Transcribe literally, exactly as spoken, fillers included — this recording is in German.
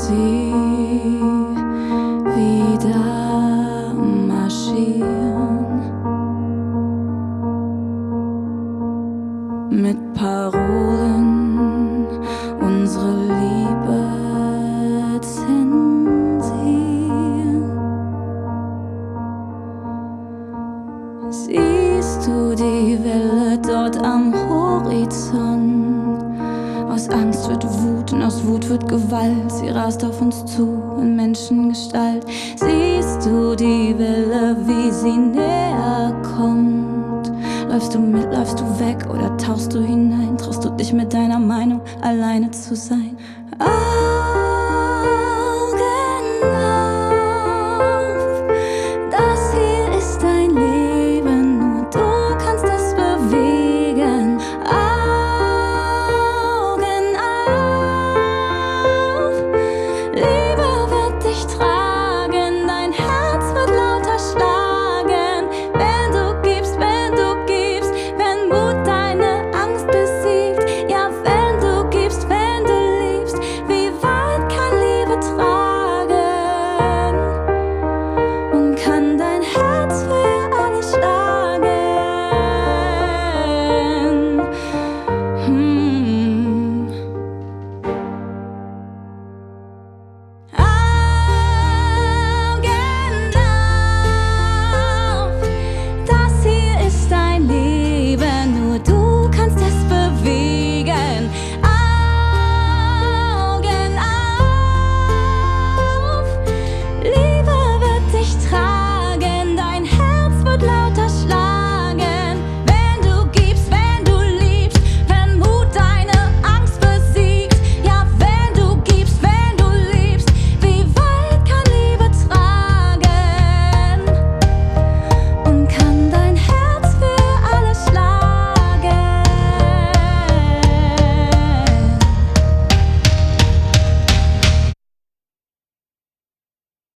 sie wieder marschieren mit Parolen, unsere Liebe zensieren. Siehst du die Welle dort am Horizont? Aus Angst wird Wut und aus Wut wird Gewalt. Sie rast auf uns zu in Menschengestalt. Siehst du die Welle, wie sie näher kommt? Läufst du mit, läufst du weg oder tauchst du hinein? Traust du dich mit deiner Meinung alleine zu sein?